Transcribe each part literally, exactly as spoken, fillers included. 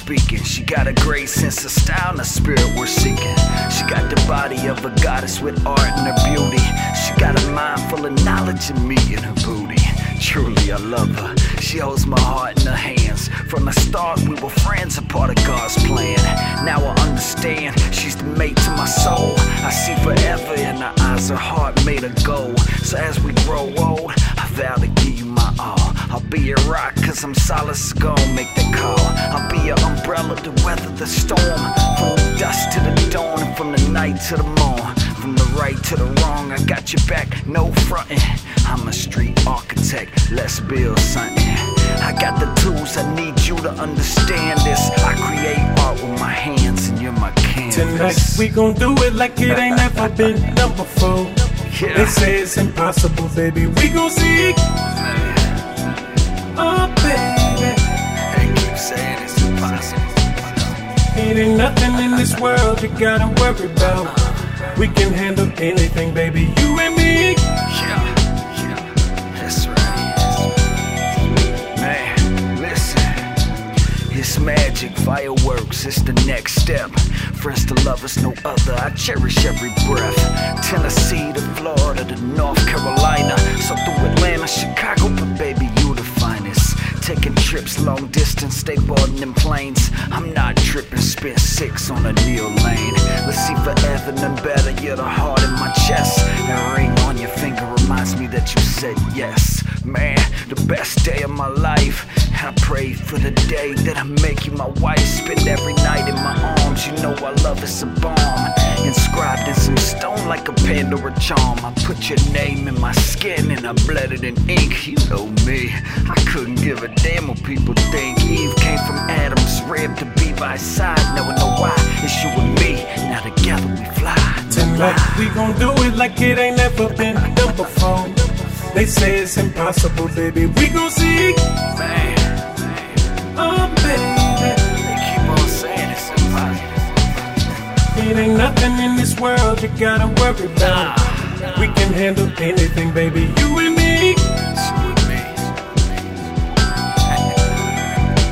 speaking. She got a great sense of style and a spirit we're seeking. She got the body of a goddess with art and her beauty. She got a mind full of knowledge and me in her booty. Truly, I love her. She holds my heart in her hands. From the start, we were friends, a part of God's plan. Now I understand, she's the mate to my soul. I see forever in her eyes, her heart made of gold. So as we grow old, I vow to give you my all. I'll be your rock, cause I'm solid, so gon' make the call. I'll be your umbrella to weather the storm. From the dust to the dawn, and from the night to the morn. From the right to the wrong, I got your back, no frontin'. I'm a street architect, let's build something. I got the tools, I need you to understand this. I create art with my hands and you're my canvas. Tonight we gon' do it like it ain't never been done before. Yeah. They say it's impossible, baby, we gon' see. Oh baby, They keep saying it's impossible. it ain't nothing in this world you gotta worry about. We can handle anything, baby, you and me. Yeah, yeah, that's right. Man, listen, it's magic, fireworks, it's the next step. Friends to lovers, no other, I cherish every breath. Tennessee to Florida to North Carolina. So through Atlanta, Chicago, but baby, you the finest. Taking trips long distance, stay boarding in planes. I'm not tripping, spent six on a Neil Lane. Let's see forever, none better, you're the heart in my chest. That ring on your finger reminds me that you said yes. Man, the best day of my life. I pray for the day that I make you my wife. Spend every night in my arms, you know our love is a bomb. Inscribed in some stone like a Pandora charm. I put your name in my skin and I bled it in ink. You know me, I couldn't give a damn what people think. Eve came from Adam's rib to be by his side. Never know why, it's you and me. Now together we fly. Tonight we gon' do it like it ain't never been done before. They say it's impossible, baby, we gon' see. Man, Oh baby, they keep on saying it's impossible. it ain't nothing in this world you gotta worry about. Nah, We can handle anything, baby, you and me. it's you and me.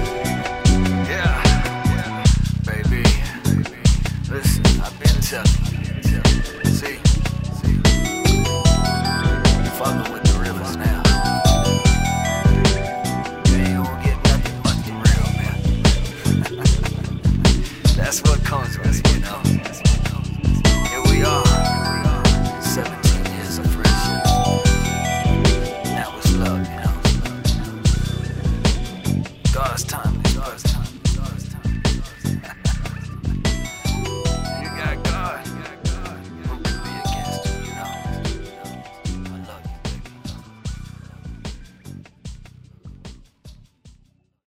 Yeah, baby, listen, I've been telling you.